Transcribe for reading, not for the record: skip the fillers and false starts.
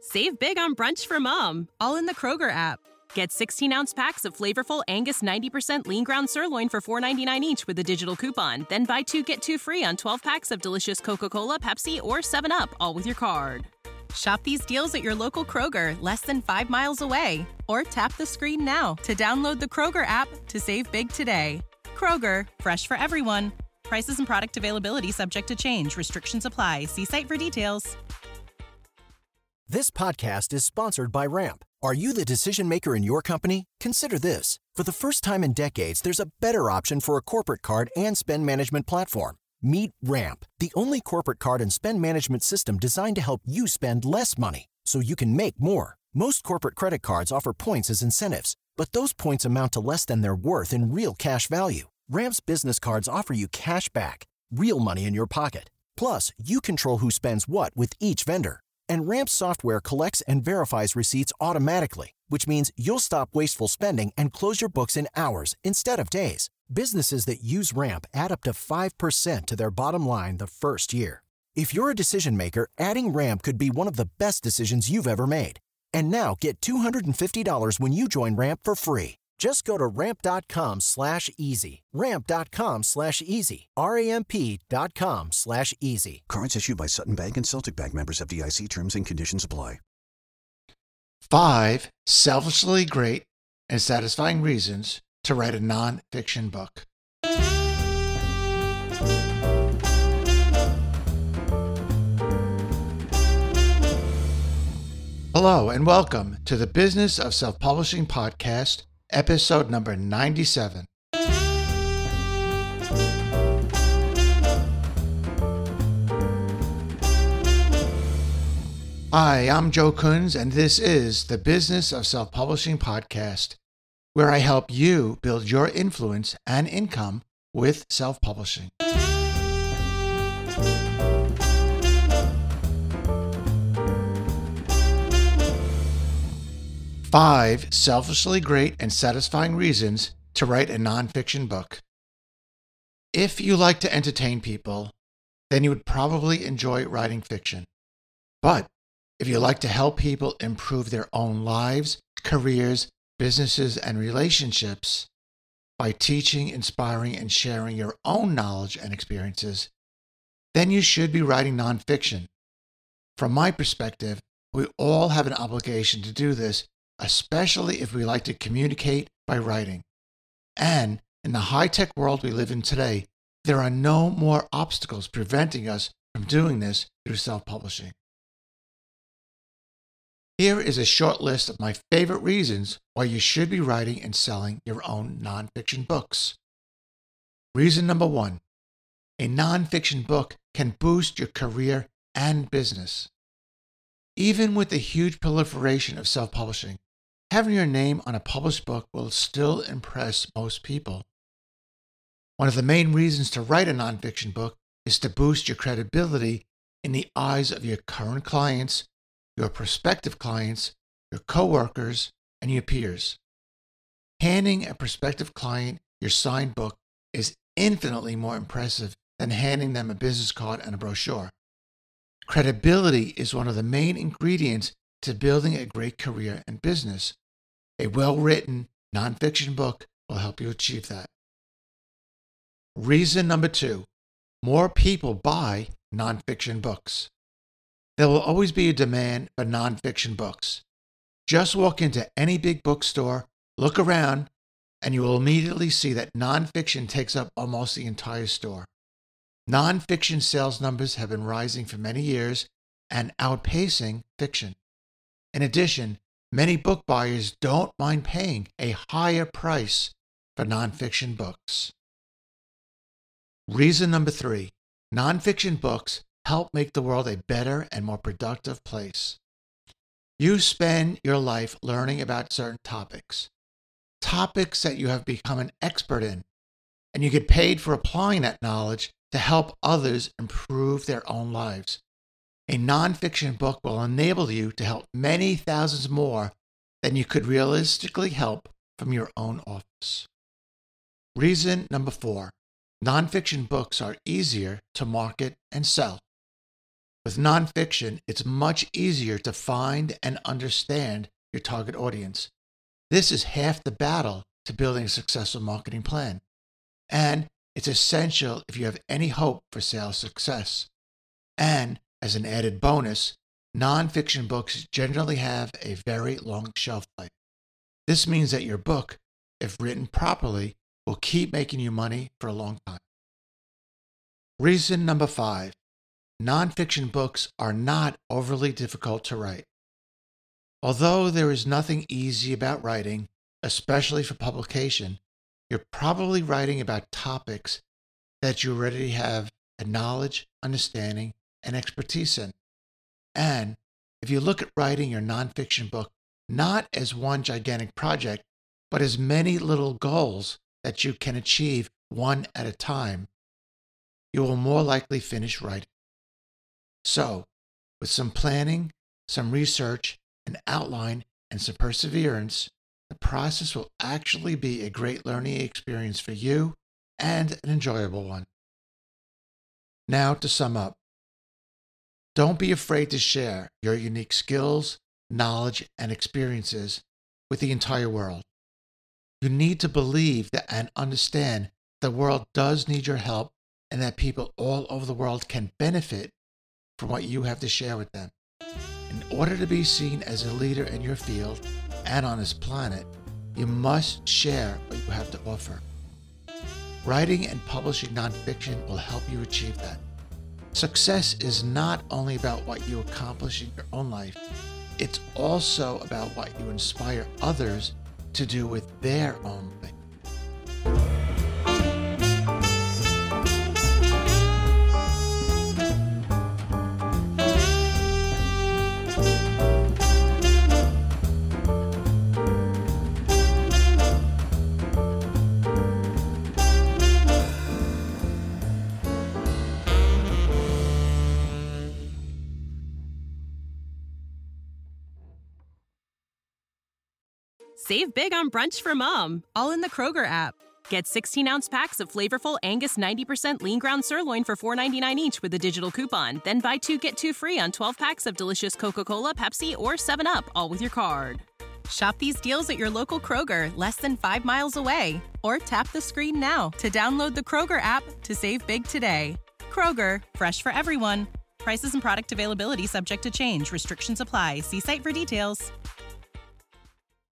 Save big on brunch for mom, all in the Kroger app. Get 16-ounce packs of flavorful Angus 90% lean ground sirloin for $4.99 each with a digital coupon. Then buy 2, get 2 free on 12 packs of delicious Coca-Cola, Pepsi, or 7-Up, all with your card. Shop these deals at your local Kroger, less than 5 miles away. Or tap the screen now to download the Kroger app to save big today. Kroger, fresh for everyone. Prices and product availability subject to change. Restrictions apply. See site for details. This podcast is sponsored by Ramp. Are you the decision maker in your company? Consider this. For the first time in decades, there's a better option for a corporate card and spend management platform. Meet Ramp, the only corporate card and spend management system designed to help you spend less money so you can make more. Most corporate credit cards offer points as incentives, but those points amount to less than their worth in real cash value. Ramp's business cards offer you cash back, real money in your pocket. Plus, you control who spends what with each vendor. And Ramp's software collects and verifies receipts automatically, which means you'll stop wasteful spending and close your books in hours instead of days. Businesses that use Ramp add up to 5% to their bottom line the first year. If you're a decision maker, adding Ramp could be one of the best decisions you've ever made. And now get $250 when you join Ramp for free. Just go to ramp.com/easy. Ramp.com/easy. RAMP.com/easy. Cards issued by Sutton Bank and Celtic Bank, members of FDIC. Terms and conditions apply. 5 selfishly great and satisfying reasons to write a non-fiction book. Hello and welcome to the Business of Self-Publishing podcast, episode number 97. Hi, I'm Joe Kunz, and this is the Business of Self-Publishing podcast, where I help you build your influence and income with self-publishing. Five selfishly great and satisfying reasons to write a nonfiction book. If you like to entertain people, then you would probably enjoy writing fiction. But if you like to help people improve their own lives, careers, businesses, and relationships by teaching, inspiring, and sharing your own knowledge and experiences, then you should be writing nonfiction. From my perspective, we all have an obligation to do this, especially if we like to communicate by writing. And in the high-tech world we live in today, there are no more obstacles preventing us from doing this through self-publishing. Here is a short list of my favorite reasons why you should be writing and selling your own nonfiction books. Reason number 1, a nonfiction book can boost your career and business. Even with the huge proliferation of self-publishing, having your name on a published book will still impress most people. One of the main reasons to write a nonfiction book is to boost your credibility in the eyes of your current clients, your prospective clients, your coworkers, and your peers. Handing a prospective client your signed book is infinitely more impressive than handing them a business card and a brochure. Credibility is one of the main ingredients to building a great career and business. A well-written nonfiction book will help you achieve that. Reason number 2, more people buy nonfiction books. There will always be a demand for nonfiction books. Just walk into any big bookstore, look around, and you will immediately see that nonfiction takes up almost the entire store. Nonfiction sales numbers have been rising for many years and outpacing fiction. In addition, many book buyers don't mind paying a higher price for nonfiction books. Reason number 3, nonfiction books help make the world a better and more productive place. You spend your life learning about certain topics that you have become an expert in, and you get paid for applying that knowledge to help others improve their own lives. A nonfiction book will enable you to help many thousands more than you could realistically help from your own office. Reason number 4, nonfiction books are easier to market and sell. With nonfiction, it's much easier to find and understand your target audience. This is half the battle to building a successful marketing plan. And it's essential if you have any hope for sales success. And as an added bonus, nonfiction books generally have a very long shelf life. This means that your book, if written properly, will keep making you money for a long time. Reason number 5. Nonfiction books are not overly difficult to write. Although there is nothing easy about writing, especially for publication, you're probably writing about topics that you already have a knowledge, understanding, and expertise in. And if you look at writing your nonfiction book not as one gigantic project, but as many little goals that you can achieve one at a time, you will more likely finish writing. So, with some planning, some research, an outline, and some perseverance, the process will actually be a great learning experience for you and an enjoyable one. Now to sum up. Don't be afraid to share your unique skills, knowledge, and experiences with the entire world. You need to believe that and understand the world does need your help and that people all over the world can benefit from what you have to share with them. In order to be seen as a leader in your field and on this planet, you must share what you have to offer. Writing and publishing nonfiction will help you achieve that. Success is not only about what you accomplish in your own life, it's also about what you inspire others to do with their own thing. Save big on brunch for mom, all in the Kroger app. Get 16-ounce packs of flavorful Angus 90% lean ground sirloin for $4.99 each with a digital coupon. Then buy 2, get 2 free on 12 packs of delicious Coca-Cola, Pepsi, or 7-Up, all with your card. Shop these deals at your local Kroger, less than 5 miles away. Or tap the screen now to download the Kroger app to save big today. Kroger, fresh for everyone. Prices and product availability subject to change. Restrictions apply. See site for details.